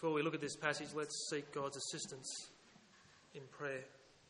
Before we look at this passage, let's seek God's assistance in prayer.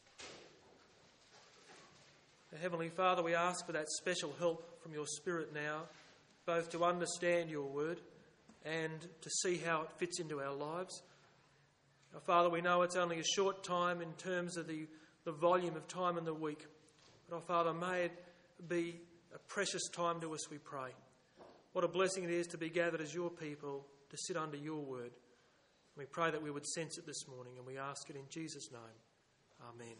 Heavenly Father, we ask for that special help from your Spirit now, both to understand your word and to see how it fits into our lives. Father, we know it's only a short time in terms of the volume of time in the week. But, Father, may it be a precious time to us, we pray. What a blessing it is to be gathered as your people, to sit under your word. We pray that we would sense it this morning, and we ask it in Jesus' name. Amen.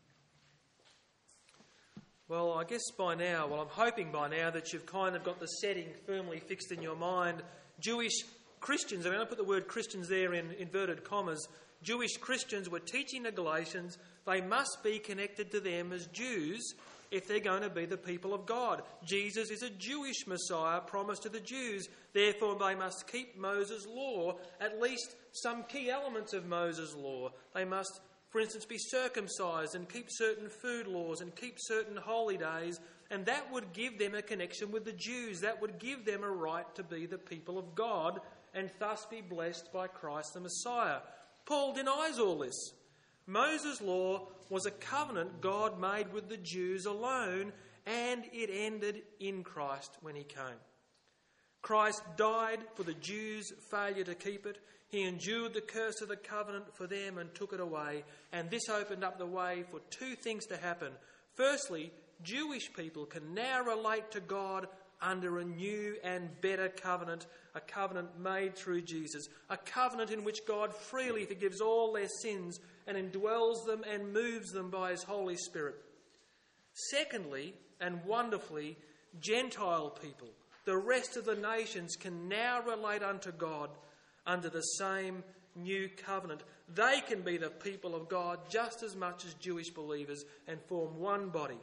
Well, I guess by now, I'm hoping by now that you've kind of got the setting firmly fixed in your mind. Jewish Christians, I'm going to put the word Christians there in inverted commas. Jewish Christians were teaching the Galatians they must be connected to them as Jews if they're going to be the people of God. Jesus is a Jewish Messiah promised to the Jews. Therefore, they must keep Moses' law, at least some key elements of Moses' law. They must, for instance, be circumcised and keep certain food laws and keep certain holy days, and that would give them a connection with the Jews. That would give them a right to be the people of God and thus be blessed by Christ the Messiah. Paul denies all this. Moses' law was a covenant God made with the Jews alone, and it ended in Christ when he came. Christ died for the Jews' failure to keep it. He endured the curse of the covenant for them and took it away. And this opened up the way for two things to happen. Firstly, Jewish people can now relate to God under a new and better covenant, a covenant made through Jesus, a covenant in which God freely forgives all their sins and indwells them and moves them by his Holy Spirit. Secondly, and wonderfully, Gentile people, the rest of the nations, can now relate unto God under the same new covenant. They can be the people of God just as much as Jewish believers and form one body.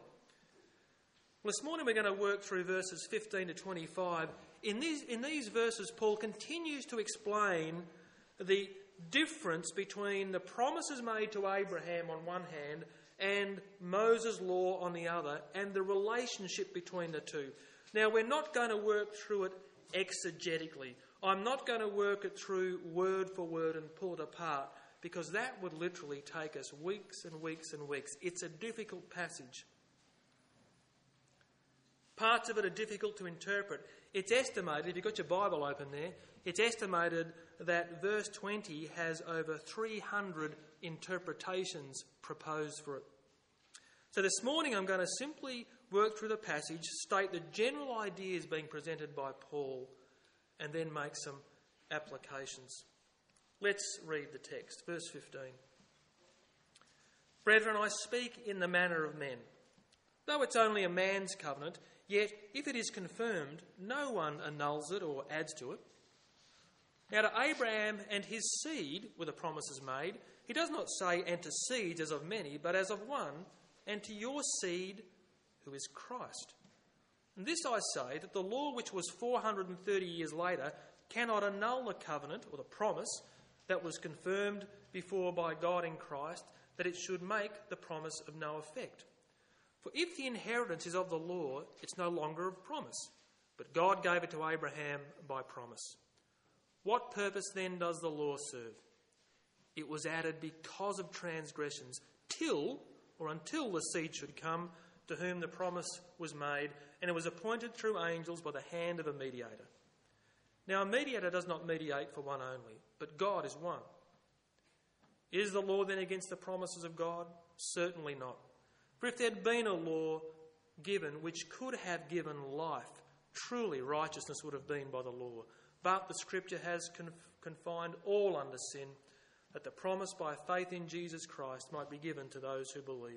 Well, this morning we're going to work through verses 15 to 25. In these verses, Paul continues to explain the difference between the promises made to Abraham on one hand and Moses' law on the other, and the relationship between the two. Now, we're not going to work through it exegetically. I'm not going to work it through word for word and pull it apart, because that would literally take us weeks and weeks and weeks. It's a difficult passage. Parts of it are difficult to interpret. It's estimated, if you've got your Bible open there, it's estimated that verse 20 has over 300 interpretations proposed for it. So this morning I'm going to simply work through the passage, state the general ideas being presented by Paul, and then make some applications. Let's read the text. Verse 15. Brethren, I speak in the manner of men. Though it's only a man's covenant, yet if it is confirmed, no one annuls it or adds to it. Now to Abraham and his seed were the promises made. He does not say, and to seeds as of many, but as of one, and to your seed, who is Christ. And this I say, that the law which was 430 years later cannot annul the covenant or the promise that was confirmed before by God in Christ, that it should make the promise of no effect. For if the inheritance is of the law, it's no longer of promise, but God gave it to Abraham by promise. What purpose then does the law serve? It was added because of transgressions, until the seed should come, to whom the promise was made, and it was appointed through angels by the hand of a mediator. Now a mediator does not mediate for one only, but God is one. Is the law then against the promises of God? Certainly not. For if there had been a law given which could have given life, truly righteousness would have been by the law. But the Scripture has confined all under sin, that the promise by faith in Jesus Christ might be given to those who believe.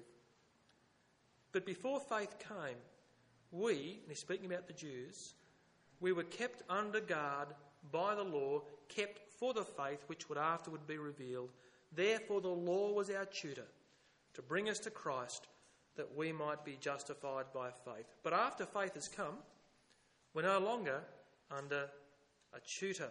But before faith came, we, and he's speaking about the Jews, we were kept under guard by the law, kept for the faith which would afterward be revealed. Therefore the law was our tutor, to bring us to Christ, that we might be justified by faith. But after faith has come, we're no longer under a tutor.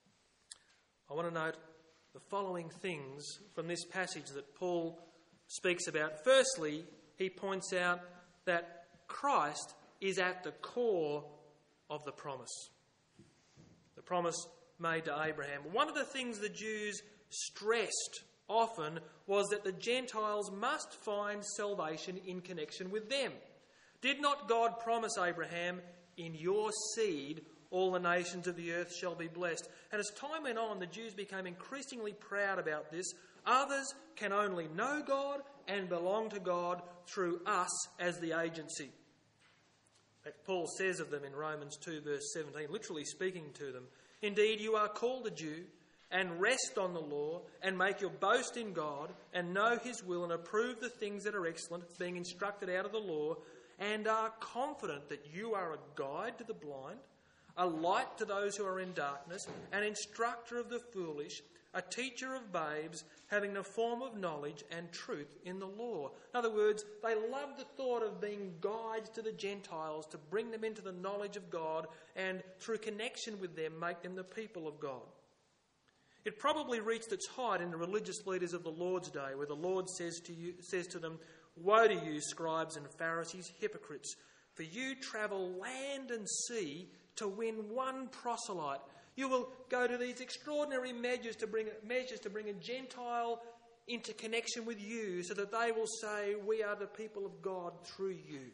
I want to note the following things from this passage that Paul speaks about. Firstly, he points out that Christ is at the core of the promise. The promise made to Abraham. One of the things the Jews stressed often was that the Gentiles must find salvation in connection with them. Did not God promise Abraham, "In your seed all the nations of the earth shall be blessed"? And as time went on, the Jews became increasingly proud about this. Others can only know God and belong to God through us as the agency. That Paul says of them in Romans 2 verse 17, literally speaking to them, "Indeed, you are called a Jew, and rest on the law, and make your boast in God, and know his will, and approve the things that are excellent, being instructed out of the law, and are confident that you are a guide to the blind, a light to those who are in darkness, an instructor of the foolish, a teacher of babes, having the form of knowledge and truth in the law." In other words, they loved the thought of being guides to the Gentiles, to bring them into the knowledge of God, and through connection with them, make them the people of God. It probably reached its height in the religious leaders of the Lord's day, where the Lord says to them, "Woe to you, scribes and Pharisees, hypocrites, for you travel land and sea to win one proselyte. You will go to these extraordinary measures to bring a Gentile into connection with you, so that they will say, 'We are the people of God through you.'"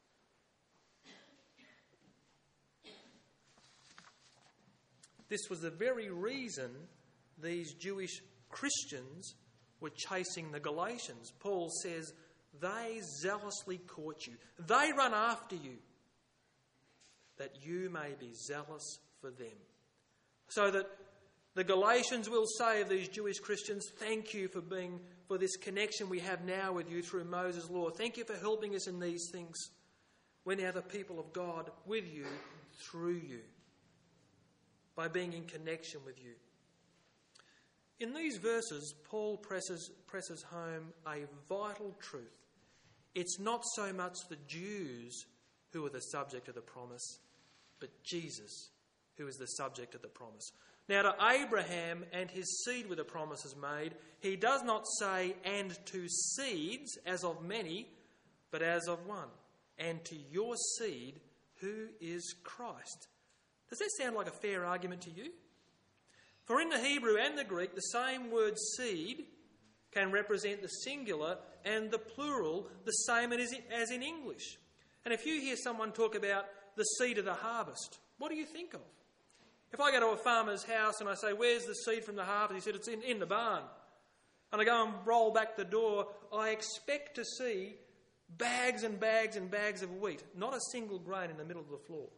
This was the very reason these Jewish Christians were chasing the Galatians. Paul says, "They zealously court you. They run after you, that you may be zealous for them." So that the Galatians will say of these Jewish Christians, "Thank you for this connection we have now with you through Moses' law. Thank you for helping us in these things. We're now the people of God with you, through you, by being in connection with you." In these verses, Paul presses home a vital truth. It's not so much the Jews who are the subject of the promise, but Jesus who is the subject of the promise. Now, to Abraham and his seed were the promises made. He does not say, "and to seeds, as of many, but as of one, and to your seed, who is Christ." Does that sound like a fair argument to you? For in the Hebrew and the Greek, the same word seed can represent the singular and the plural the same as in English. And if you hear someone talk about the seed of the harvest, what do you think of? If I go to a farmer's house and I say, "Where's the seed from the harvest?" He said, "It's in the barn." And I go and roll back the door, I expect to see bags and bags and bags of wheat, not a single grain in the middle of the floor.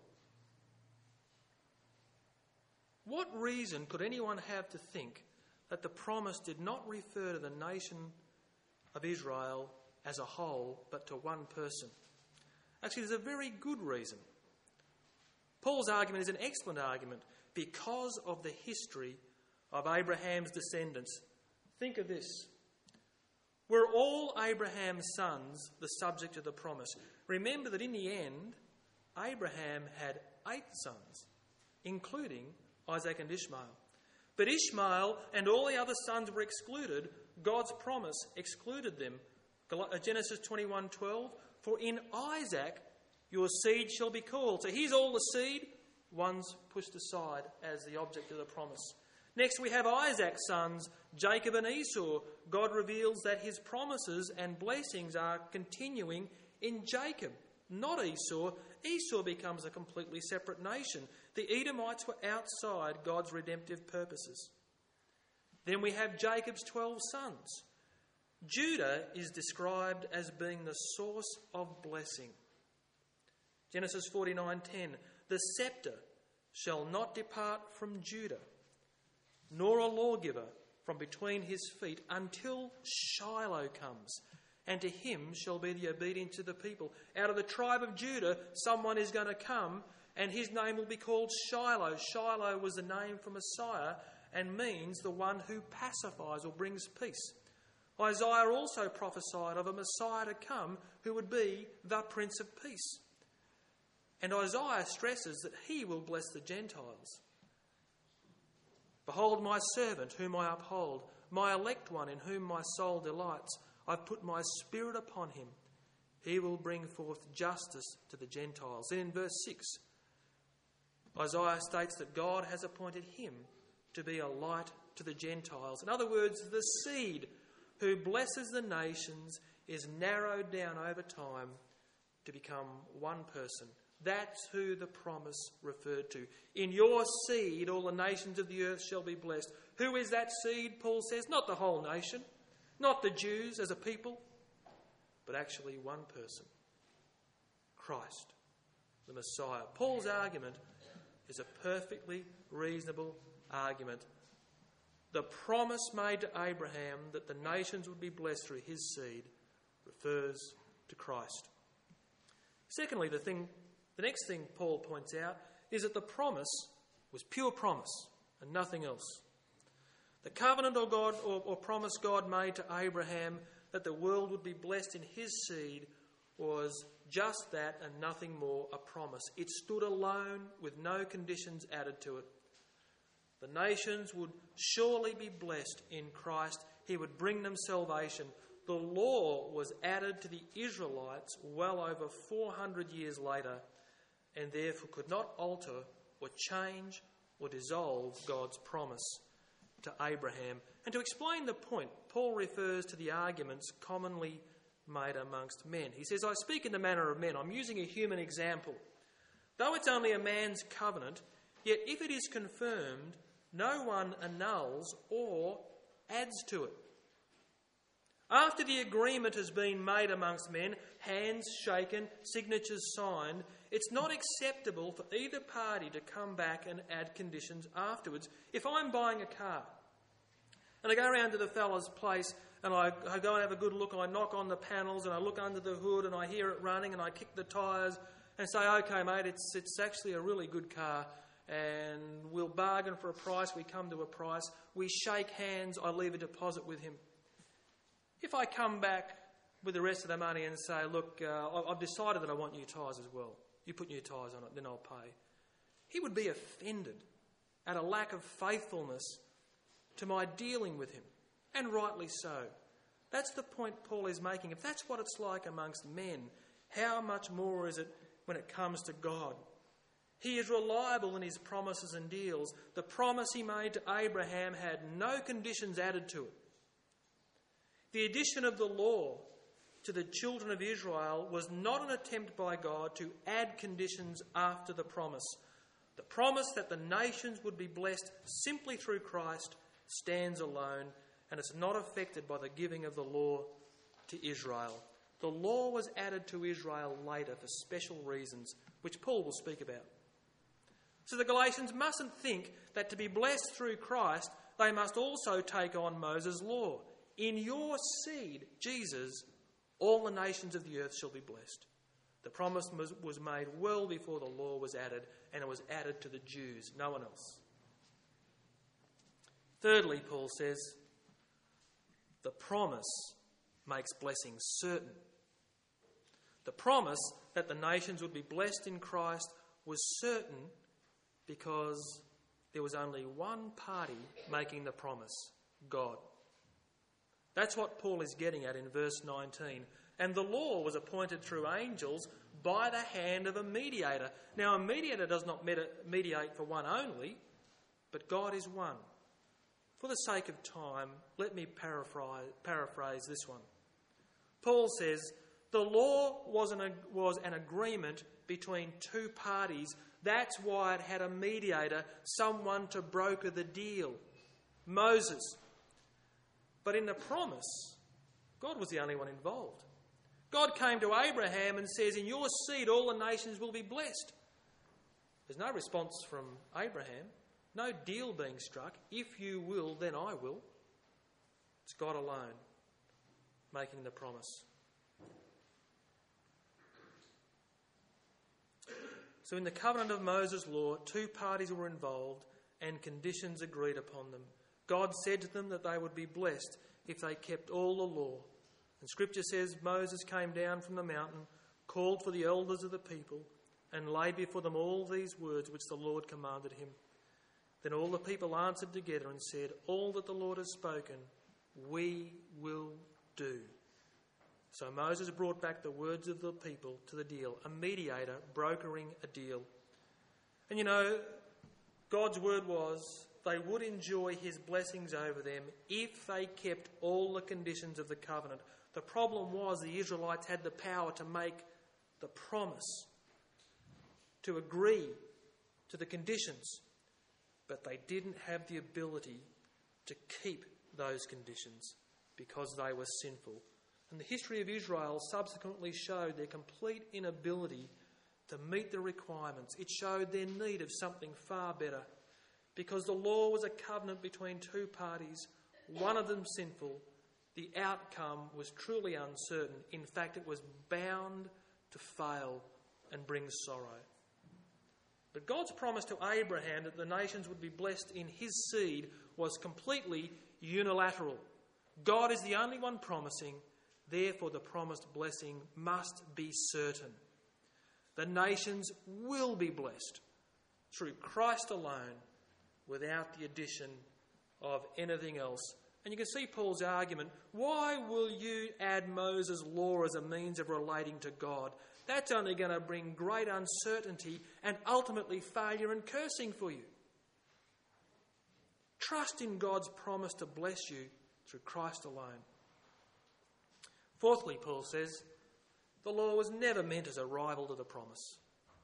What reason could anyone have to think that the promise did not refer to the nation of Israel as a whole, but to one person? Actually, there's a very good reason. Paul's argument is an excellent argument because of the history of Abraham's descendants. Think of this. Were all Abraham's sons the subject of the promise? Remember that in the end, Abraham had 8 sons, including Isaac and Ishmael. But Ishmael and all the other sons were excluded. God's promise excluded them. Genesis 21:12, "For in Isaac your seed shall be called." So here's all the seed, one's pushed aside as the object of the promise. Next we have Isaac's sons, Jacob and Esau. God reveals that his promises and blessings are continuing in Jacob, not Esau. Esau becomes a completely separate nation. The Edomites were outside God's redemptive purposes. Then we have Jacob's 12 sons. Judah is described as being the source of blessing. Genesis 49:10, "The scepter shall not depart from Judah, nor a lawgiver from between his feet, until Shiloh comes, and to him shall be the obedience of the people." Out of the tribe of Judah, someone is going to come, and his name will be called Shiloh. Shiloh was the name for Messiah and means the one who pacifies or brings peace. Isaiah also prophesied of a Messiah to come who would be the Prince of Peace. And Isaiah stresses that he will bless the Gentiles. "Behold my servant whom I uphold, my elect one in whom my soul delights. I've put my spirit upon him. He will bring forth justice to the Gentiles." Then in verse 6, Isaiah states that God has appointed him to be a light to the Gentiles. In other words, the seed who blesses the nations is narrowed down over time to become one person. That's who the promise referred to. In your seed, all the nations of the earth shall be blessed. Who is that seed, Paul says? Not the whole nation, not the Jews as a people, but actually one person, Christ, the Messiah. Paul's argument is a perfectly reasonable argument. The promise made to Abraham that the nations would be blessed through his seed refers to Christ. Secondly, the next thing Paul points out is that the promise was pure promise and nothing else. The covenant or promise God made to Abraham that the world would be blessed in his seed was just that and nothing more, a promise. It stood alone with no conditions added to it. The nations would surely be blessed in Christ. He would bring them salvation. The law was added to the Israelites well over 400 years later, and therefore could not alter or change or dissolve God's promise to Abraham. And to explain the point, Paul refers to the arguments commonly made amongst men. He says, I speak in the manner of men. I'm using a human example. Though it's only a man's covenant, yet if it is confirmed, no one annuls or adds to it. After the agreement has been made amongst men, hands shaken, signatures signed, it's not acceptable for either party to come back and add conditions afterwards. If I'm buying a car and I go around to the fella's place and I go and have a good look and I knock on the panels and I look under the hood and I hear it running and I kick the tyres and say, okay mate, it's actually a really good car and we'll bargain for a price, we come to a price, we shake hands, I leave a deposit with him. If I come back with the rest of the money and say, look, I've decided that I want new tyres as well. You put new tyres on it, then I'll pay. He would be offended at a lack of faithfulness to my dealing with him, and rightly so. That's the point Paul is making. If that's what it's like amongst men, how much more is it when it comes to God? He is reliable in his promises and deals. The promise he made to Abraham had no conditions added to it. The addition of the law to the children of Israel was not an attempt by God to add conditions after the promise. The promise that the nations would be blessed simply through Christ stands alone, and it's not affected by the giving of the law to Israel. The law was added to Israel later for special reasons, which Paul will speak about. So the Galatians mustn't think that to be blessed through Christ, they must also take on Moses' law. In your seed, Jesus, all the nations of the earth shall be blessed. The promise was made well before the law was added, and it was added to the Jews, no one else. Thirdly, Paul says, the promise makes blessing certain. The promise that the nations would be blessed in Christ was certain because there was only one party making the promise, God. That's what Paul is getting at in verse 19. And the law was appointed through angels by the hand of a mediator. Now, a mediator does not mediate for one only, but God is one. For the sake of time, let me paraphrase this one. Paul says, the law was an agreement between two parties. That's why it had a mediator, someone to broker the deal, Moses. But in the promise, God was the only one involved. God came to Abraham and says, in your seed all the nations will be blessed. There's no response from Abraham, no deal being struck. If you will, then I will. It's God alone making the promise. So in the covenant of Moses' law, two parties were involved and conditions agreed upon them. God said to them that they would be blessed if they kept all the law. And Scripture says Moses came down from the mountain, called for the elders of the people, and laid before them all these words which the Lord commanded him. Then all the people answered together and said, all that the Lord has spoken, we will do. So Moses brought back the words of the people to the deal, a mediator brokering a deal. And you know, God's word was, they would enjoy his blessings over them if they kept all the conditions of the covenant. The problem was the Israelites had the power to make the promise, to agree to the conditions, but they didn't have the ability to keep those conditions because they were sinful. And the history of Israel subsequently showed their complete inability to meet the requirements. It showed their need of something far better, because the law was a covenant between two parties, one of them sinful. The outcome was truly uncertain. In fact, it was bound to fail and bring sorrow. But God's promise to Abraham that the nations would be blessed in his seed was completely unilateral. God is the only one promising, therefore the promised blessing must be certain. The nations will be blessed through Christ alone, without the addition of anything else. And you can see Paul's argument. Why will you add Moses' law as a means of relating to God? That's only going to bring great uncertainty and ultimately failure and cursing for you. Trust in God's promise to bless you through Christ alone. Fourthly, Paul says, the law was never meant as a rival to the promise.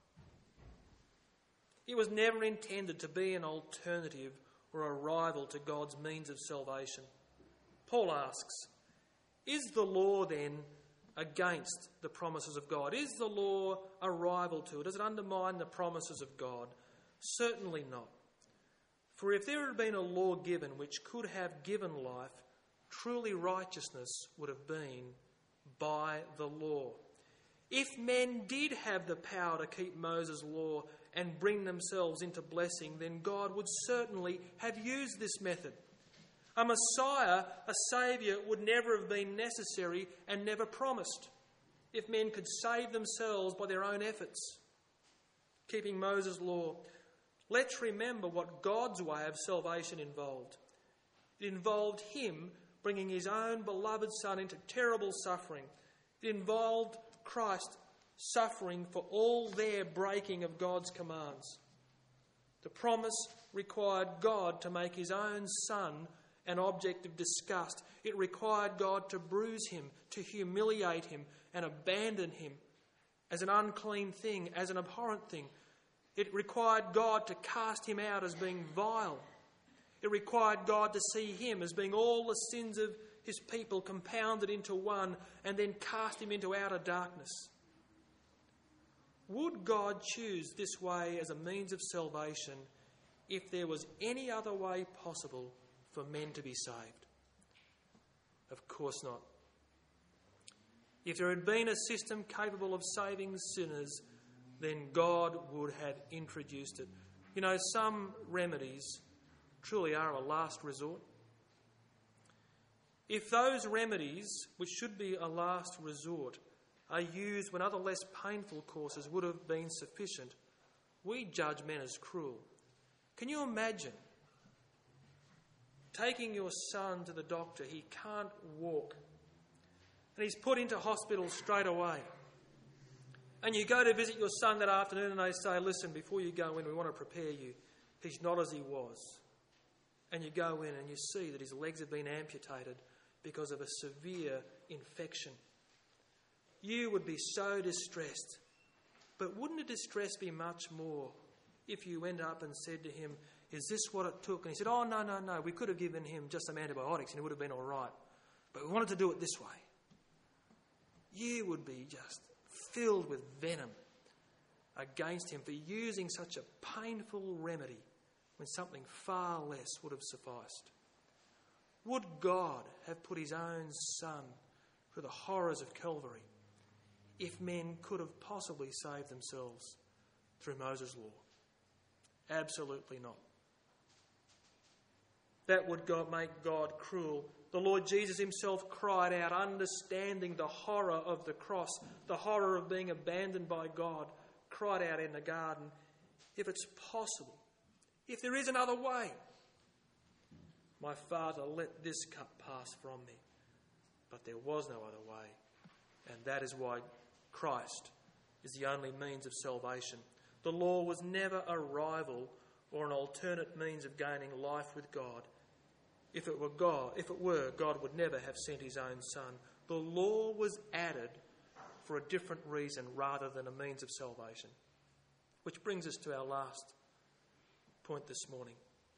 It was never intended to be an alternative or a rival to God's means of salvation. Paul asks, is the law then against the promises of God? Is the law a rival to it? Does it undermine the promises of God? Certainly not. For if there had been a law given which could have given life, truly righteousness would have been by the law. If men did have the power to keep Moses' law and bring themselves into blessing, then God would certainly have used this method. A Messiah, a Saviour, would never have been necessary and never promised if men could save themselves by their own efforts, keeping Moses' law. Let's remember what God's way of salvation involved. It involved him bringing his own beloved Son into terrible suffering. It involved Christ suffering for all their breaking of God's commands. The promise required God to make his own Son an object of disgust. It required God to bruise him, to humiliate him and abandon him as an unclean thing, as an abhorrent thing. It required God to cast him out as being vile. It required God to see him as being all the sins of his people compounded into one and then cast him into outer darkness. Would God choose this way as a means of salvation if there was any other way possible for men to be saved? Of course not. If there had been a system capable of saving sinners, then God would have introduced it. You know, some remedies truly are a last resort. If those remedies, which should be a last resort, are used when other less painful courses would have been sufficient, we judge men as cruel. Can you imagine taking your son to the doctor? He can't walk, and he's put into hospital straight away. And you go to visit your son that afternoon and they say, listen, before you go in, we want to prepare you. He's not as he was. And you go in and you see that his legs have been amputated because of a severe infection. You would be so distressed. But wouldn't the distress be much more if you went up and said to him, is this what it took? And he said, oh, no, we could have given him just some antibiotics and he would have been all right. But we wanted to do it this way. You would be just filled with venom against him for using such a painful remedy when something far less would have sufficed. Would God have put his own Son through the horrors of Calvary if men could have possibly saved themselves through Moses' law? Absolutely not. That would make God cruel. The Lord Jesus himself cried out, understanding the horror of the cross, the horror of being abandoned by God, cried out in the garden, if it's possible, if there is another way, my Father, let this cup pass from me. But there was no other way, and that is why Christ is the only means of salvation. The law was never a rival or an alternate means of gaining life with God. If it were, God would never have sent his own Son. The law was added for a different reason rather than a means of salvation. Which brings us to our last point this morning.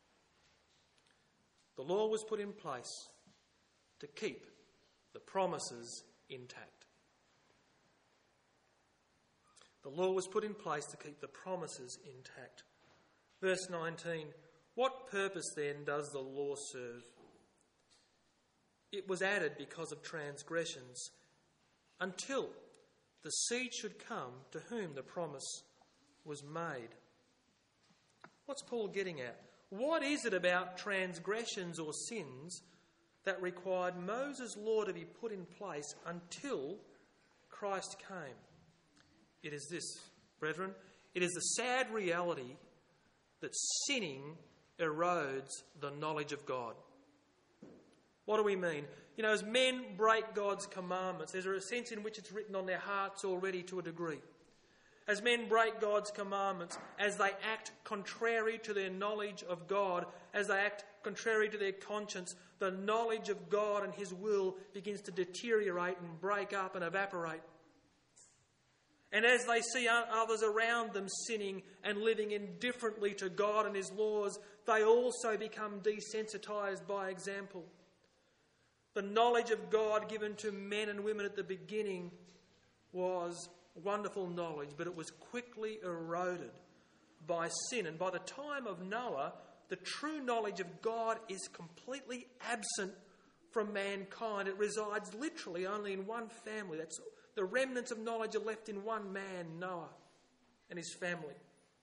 The law was put in place to keep the promises intact. The law was put in place to keep the promises intact. Verse 19, what purpose then does the law serve? It was added because of transgressions until the seed should come to whom the promise was made. What's Paul getting at? What is it about transgressions or sins that required Moses' law to be put in place until Christ came? It is this, brethren. It is the sad reality that sinning erodes the knowledge of God. What do we mean? You know, as men break God's commandments, there's a sense in which it's written on their hearts already to a degree. As men break God's commandments, as they act contrary to their knowledge of God, as they act contrary to their conscience, the knowledge of God and his will begins to deteriorate and break up and evaporate. And as they see others around them sinning and living indifferently to God and his laws, they also become desensitised by example. The knowledge of God given to men and women at the beginning was wonderful knowledge, but it was quickly eroded by sin. And by the time of Noah, the true knowledge of God is completely absent from mankind. It resides literally only in one family. That's the remnants of knowledge are left in one man, Noah, and his family.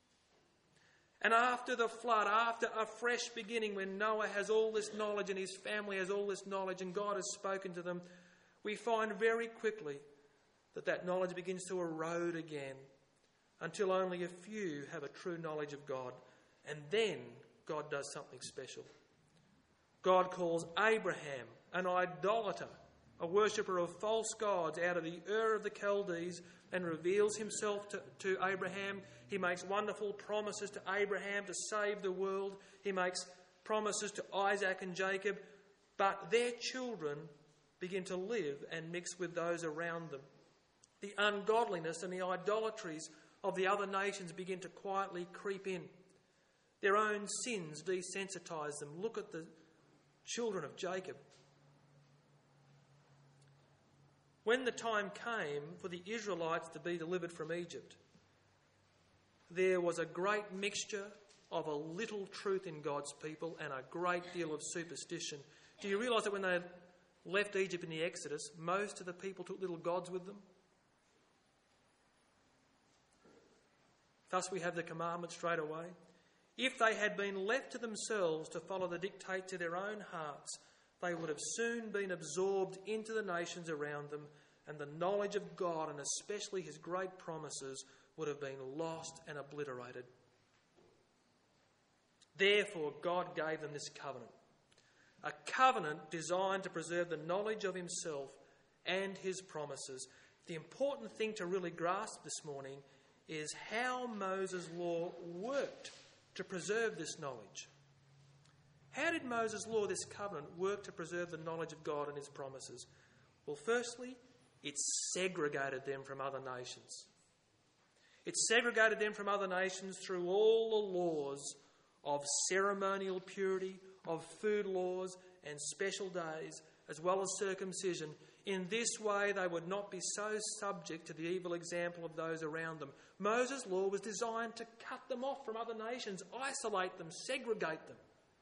And after the flood, after a fresh beginning, when Noah has all this knowledge and his family has all this knowledge and God has spoken to them, we find very quickly that knowledge begins to erode again until only a few have a true knowledge of God. And then God does something special. God calls Abraham, an idolater, a worshipper of false gods, out of the Ur of the Chaldees, and reveals himself to Abraham. He makes wonderful promises to Abraham to save the world. He makes promises to Isaac and Jacob, but their children begin to live and mix with those around them. The ungodliness and the idolatries of the other nations begin to quietly creep in. Their own sins desensitise them. Look at the children of Jacob. When the time came for the Israelites to be delivered from Egypt, there was a great mixture of a little truth in God's people and a great deal of superstition. Do you realise that when they left Egypt in the Exodus, most of the people took little gods with them? Thus we have the commandment straight away. If they had been left to themselves to follow the dictates of their own hearts, they would have soon been absorbed into the nations around them, and the knowledge of God, and especially his great promises, would have been lost and obliterated. Therefore, God gave them this covenant, a covenant designed to preserve the knowledge of himself and his promises. The important thing to really grasp this morning is how Moses' law worked to preserve this knowledge. How did Moses' law, this covenant, work to preserve the knowledge of God and his promises? Well, firstly, it segregated them from other nations. It segregated them from other nations through all the laws of ceremonial purity, of food laws and special days, as well as circumcision. In this way, they would not be so subject to the evil example of those around them. Moses' law was designed to cut them off from other nations, isolate them, segregate them.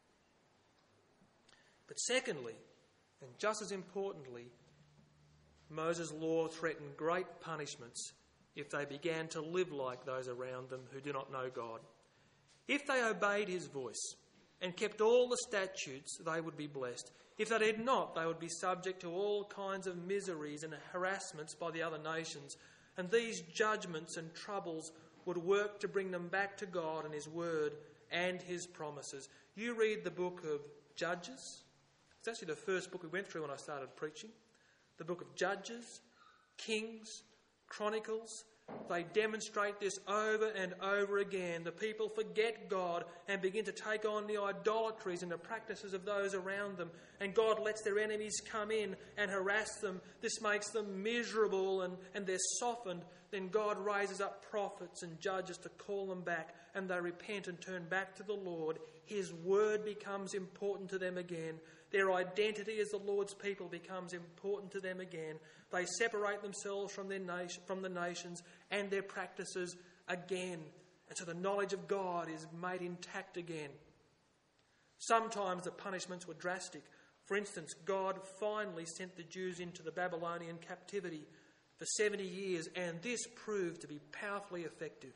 But secondly, and just as importantly, Moses' law threatened great punishments if they began to live like those around them who do not know God. If they obeyed his voice and kept all the statutes, they would be blessed. If they did not, they would be subject to all kinds of miseries and harassments by the other nations. And these judgments and troubles would work to bring them back to God and his word and his promises. You read the book of Judges. It's actually the first book we went through when I started preaching. The book of Judges, Kings, Chronicles, they demonstrate this over and over again. The people forget God and begin to take on the idolatries and the practices of those around them. And God lets their enemies come in and harass them. This makes them miserable and they're softened. Then God raises up prophets and judges to call them back, and they repent and turn back to the Lord. His word becomes important to them again. Their identity as the Lord's people becomes important to them again. They separate themselves from the nations and their practices again. And so the knowledge of God is made intact again. Sometimes the punishments were drastic. For instance, God finally sent the Jews into the Babylonian captivity for 70 years, and this proved to be powerfully effective.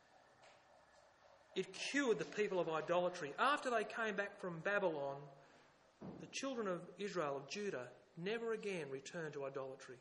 It cured the people of idolatry. After they came back from Babylon, the children of Israel, of Judah, never again returned to idolatry.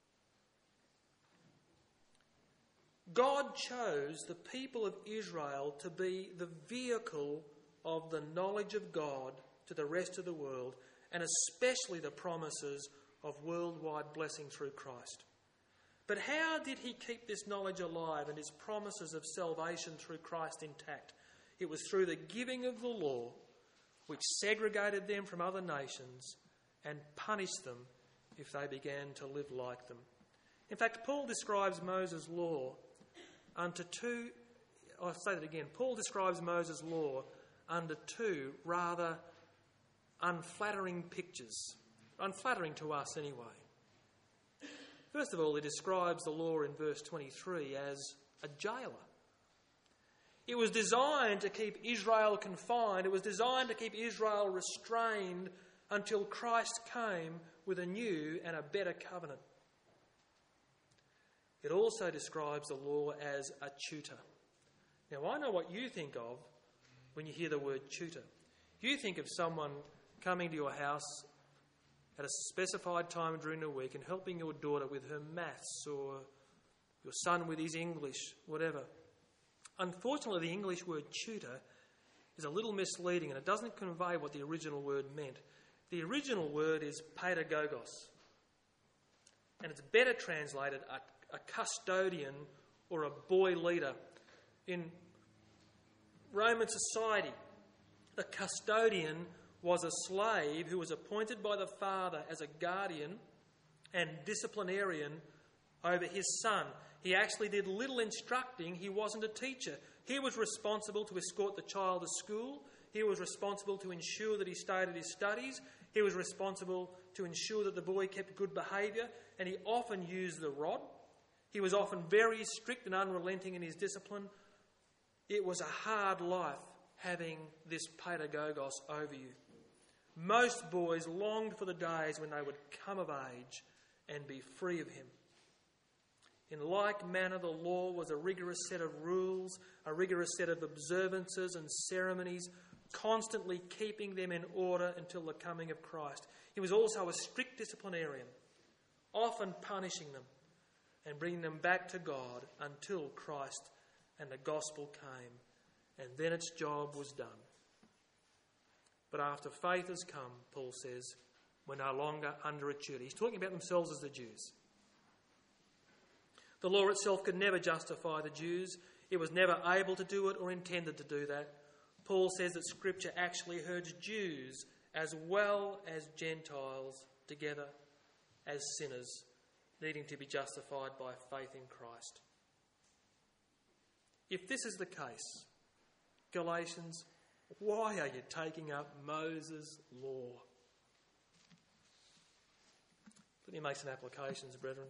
God chose the people of Israel to be the vehicle of the knowledge of God to the rest of the world, and especially the promises of worldwide blessing through Christ. But how did he keep this knowledge alive and his promises of salvation through Christ intact? It was through the giving of the law, which segregated them from other nations and punished them if they began to live like them. In fact, Paul describes Moses' law under two, I'll say that again, Paul describes Moses' law under two rather unflattering pictures. Unflattering to us anyway. First of all, he describes the law in verse 23 as a jailer. It was designed to keep Israel confined. It was designed to keep Israel restrained until Christ came with a new and a better covenant. It also describes the law as a tutor. Now, I know what you think of when you hear the word tutor. You think of someone coming to your house at a specified time during the week and helping your daughter with her maths or your son with his English, whatever. Unfortunately, the English word tutor is a little misleading and it doesn't convey what the original word meant. The original word is pedagogos, and it's better translated a custodian or a boy leader. In Roman society, the custodian was a slave who was appointed by the father as a guardian and disciplinarian over his son. He actually did little instructing. He wasn't a teacher. He was responsible to escort the child to school. He was responsible to ensure that he stayed at his studies. He was responsible to ensure that the boy kept good behaviour, and he often used the rod. He was often very strict and unrelenting in his discipline. It was a hard life having this pedagogos over you. Most boys longed for the days when they would come of age and be free of him. In like manner, the law was a rigorous set of rules, a rigorous set of observances and ceremonies, constantly keeping them in order until the coming of Christ. He was also a strict disciplinarian, often punishing them and bringing them back to God until Christ and the gospel came, and then its job was done. But after faith has come, Paul says, we're no longer under a tutor. He's talking about themselves as the Jews. The law itself could never justify the Jews. It was never able to do it or intended to do that. Paul says that Scripture actually urged Jews as well as Gentiles together as sinners, needing to be justified by faith in Christ. If this is the case, Galatians, why are you taking up Moses' law? Let me make some applications, brethren.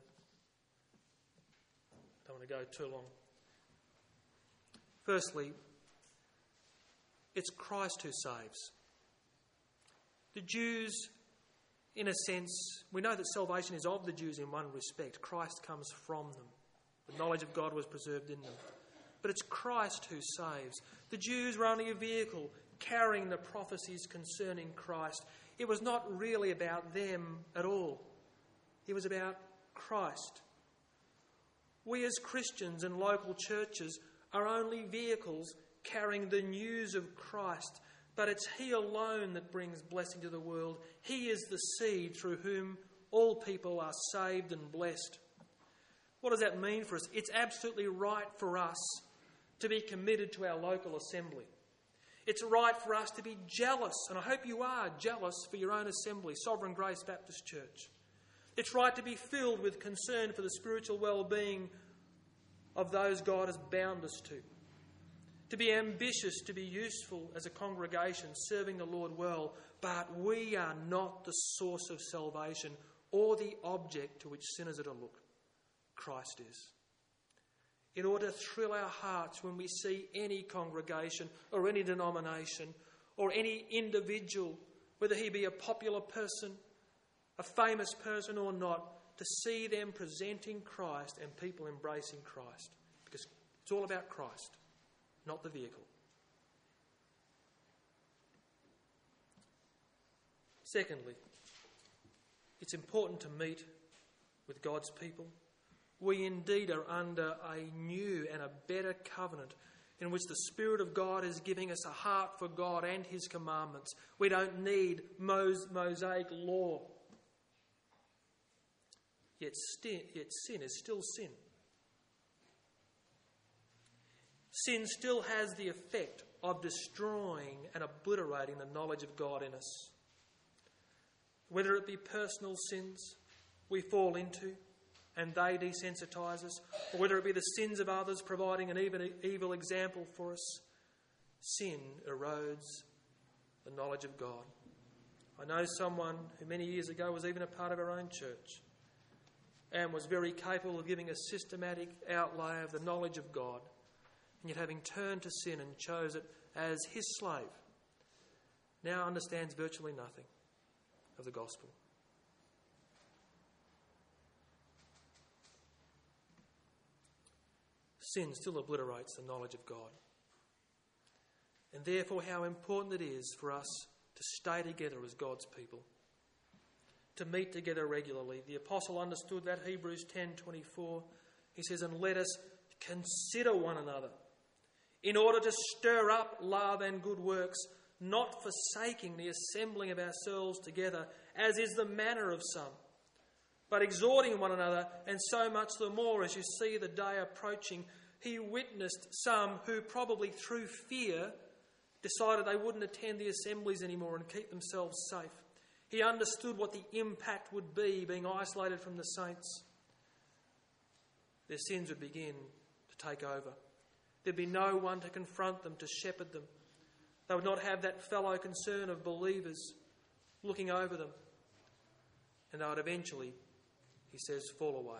I don't want to go too long. Firstly, it's Christ who saves. The Jews, in a sense, we know that salvation is of the Jews in one respect. Christ comes from them. The knowledge of God was preserved in them. But it's Christ who saves. The Jews were only a vehicle carrying the prophecies concerning Christ. It was not really about them at all. It was about Christ. We as Christians and local churches are only vehicles carrying the news of Christ, but it's He alone that brings blessing to the world. He is the seed through whom all people are saved and blessed. What does that mean for us? It's absolutely right for us to be committed to our local assembly. It's right for us to be jealous, and I hope you are jealous for your own assembly, Sovereign Grace Baptist Church. It's right to be filled with concern for the spiritual well-being of those God has bound us to be ambitious, to be useful as a congregation, serving the Lord well, but we are not the source of salvation or the object to which sinners are to look. Christ is. It ought to thrill our hearts when we see any congregation or any denomination or any individual, whether he be a popular person, a famous person or not, to see them presenting Christ and people embracing Christ. Because it's all about Christ, not the vehicle. Secondly, it's important to meet with God's people. We indeed are under a new and a better covenant in which the Spirit of God is giving us a heart for God and His commandments. We don't need Mosaic law. Yet sin is still sin. Sin still has the effect of destroying and obliterating the knowledge of God in us. Whether it be personal sins we fall into and they desensitise us, or whether it be the sins of others providing an evil example for us, sin erodes the knowledge of God. I know someone who many years ago was even a part of our own church and was very capable of giving a systematic outlay of the knowledge of God, and yet having turned to sin and chose it as his slave, now understands virtually nothing of the gospel. Sin still obliterates the knowledge of God. And therefore how important it is for us to stay together as God's people, to meet together regularly. The apostle understood that, Hebrews 10:24. He says, "And let us consider one another in order to stir up love and good works, not forsaking the assembling of ourselves together, as is the manner of some, but exhorting one another, and so much the more as you see the day approaching." He witnessed some who probably through fear decided they wouldn't attend the assemblies anymore and keep themselves safe. He understood what the impact would be being isolated from the saints. Their sins would begin to take over. There'd be no one to confront them, to shepherd them. They would not have that fellow concern of believers looking over them. And they would eventually, he says, fall away.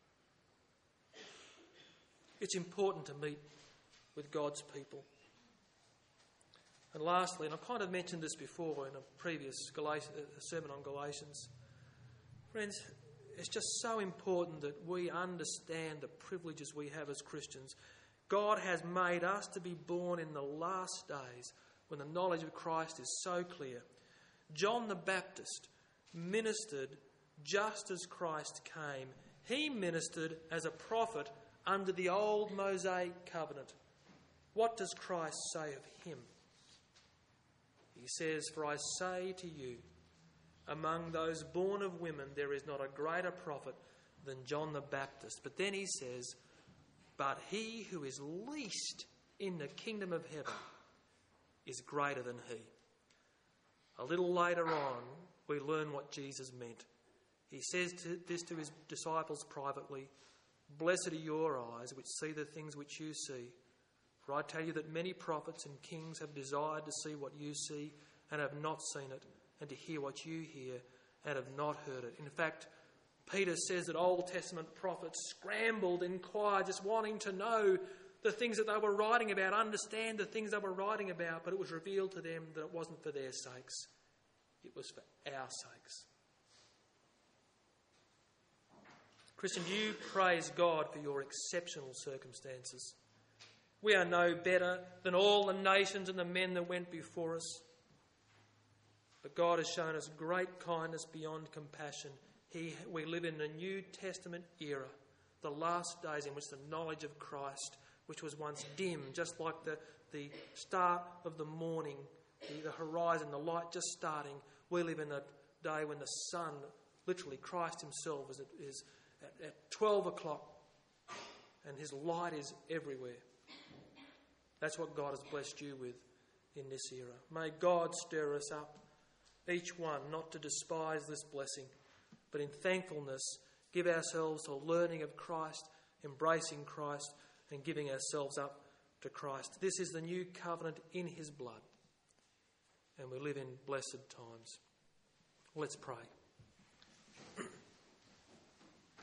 It's important to meet with God's people. And lastly, and I've kind of mentioned this before in a previous sermon on Galatians, friends, it's just so important that we understand the privileges we have as Christians. God has made us to be born in the last days when the knowledge of Christ is so clear. John the Baptist ministered just as Christ came. He ministered as a prophet under the old Mosaic covenant. What does Christ say of him? He says, "For I say to you, among those born of women, there is not a greater prophet than John the Baptist." But then he says, "But he who is least in the kingdom of heaven is greater than he." A little later on, we learn what Jesus meant. He says this to his disciples privately, "Blessed are your eyes which see the things which you see. For I tell you that many prophets and kings have desired to see what you see and have not seen it, and to hear what you hear and have not heard it." In fact, Peter says that Old Testament prophets scrambled, inquired, just wanting to know the things that they were writing about, understand the things they were writing about, but it was revealed to them that it wasn't for their sakes. It was for our sakes. Christian, do you praise God for your exceptional circumstances? We are no better than all the nations and the men that went before us. But God has shown us great kindness beyond compassion. We live in a New Testament era, the last days in which the knowledge of Christ, which was once dim, just like the start of the morning, the horizon, the light just starting, we live in a day when the sun, literally Christ himself, is at 12 o'clock and his light is everywhere. That's what God has blessed you with in this era. May God stir us up, each one, not to despise this blessing, but in thankfulness give ourselves to learning of Christ, embracing Christ, and giving ourselves up to Christ. This is the new covenant in his blood, and we live in blessed times. Let's pray.